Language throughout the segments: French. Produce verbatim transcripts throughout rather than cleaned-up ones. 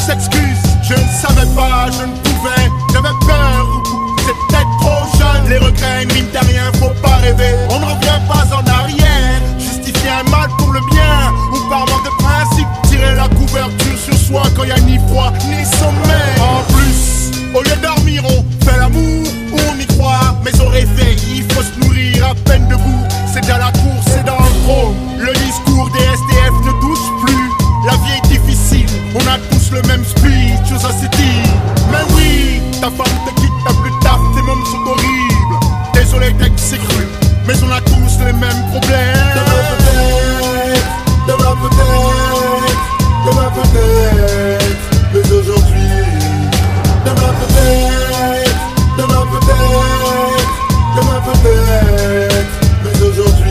s'excuse, je ne savais pas, je ne pouvais, j'avais peur, c'est peut-être trop jeune. Les regrets ne riment à rien, faut pas rêver, on ne revient pas en arrière. Justifier un mal pour le bien, ou par manque de principe, tirer la couverture sur soi quand y a ni froid ni sommeil. En plus, au lieu de dormir, on fait l'amour, on y croit, mais au réveil, il faut se nourrir à peine debout. C'est déjà la course, c'est dans le gros. Le discours des S D F ne touche plus. La vie est difficile, on a tous le même speed, chose à se dire. Mais oui, ta femme te quitte, t'as plus de taf, tes mômes sont horribles. Désolé dès que c'est cru, mais on a tous les mêmes problèmes. Demain peut-être, demain peut-être, demain peut-être, mais aujourd'hui. Demain peut-être, demain peut-être, demain peut-être, mais aujourd'hui.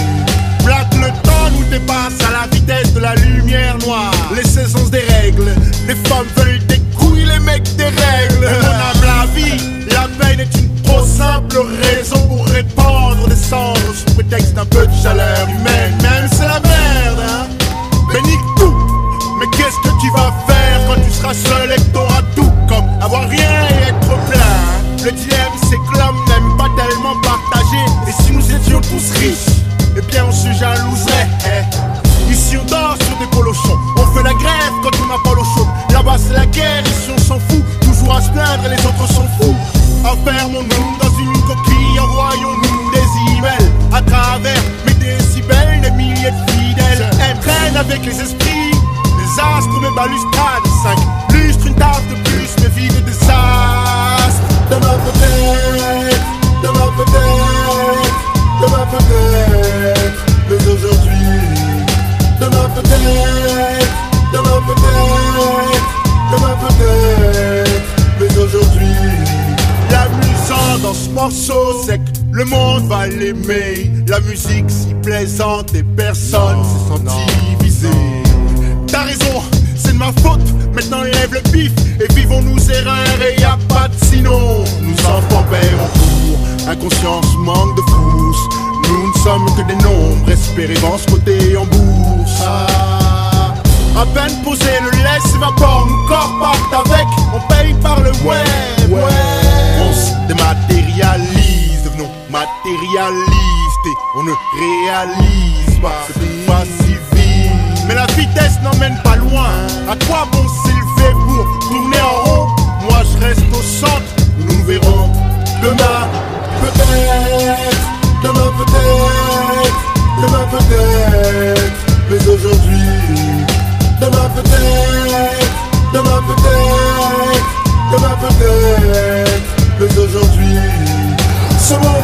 Black, le temps nous dépasse à la vitesse de la lumière noire. Les saisons des règles, les femmes veulent des couilles, les mecs des règles. On aime la vie, la peine est une trop simple raison pour répandre des cendres sous prétexte d'un peu de chaleur humaine. Même c'est la merde, hein. Mais nique tout. Mais qu'est-ce que tu vas faire quand tu seras seul et que t'auras tout, comme avoir rien et être plein? Le dilemme c'est que l'homme n'aime pas tellement partager. Et si nous étions tous riches, eh bien on se jalouserait. Eh. Ici on dort sur des polochons, on fait la grève quand on n'a pas l'eau chaude. Là-bas c'est la guerre, ici on s'en fout. Toujours à se plaindre et les autres sont fous. Enfermons-nous dans une coquille, envoyons-nous des emails à travers mes décibels, des milliers de fidèles. Elle traîne avec les esprits, les astres, mes balustrades. Cinq lustres, une tarte de plus, mes vies de désastre. Demain peut-être, demain peut-être, demain peut-être, mais aujourd'hui. Demain peut-être, demain peut-être, demain peut-être, mais aujourd'hui. L'amusant dans ce morceau, c'est que le monde va l'aimer. La musique si plaisante et personne s'est senti visé. T'as raison, c'est de ma faute, maintenant lève le pif et vivons nos erreurs et y a pas de sinon. Nous enfants paieront pour inconscience, manque de frousse. Nous ne sommes que des nombres, espérer vents côté en bourse. Ah, à peine posé, le lait s'évapore, nos corps partent avec, on paye par le web, ouais. On se dématérialise, devenons matérialistes et on ne réalise pas, c'est plus facile vite. Mais la vitesse n'emmène pas loin, à quoi bon s'élever pour tourner en rond? Moi je reste au centre, nous nous verrons demain. Peut-être, demain peut-être, demain peut-être, mais aujourd'hui. Demain peut-être, demain peut-être, demain peut-être, mais aujourd'hui. Ce monde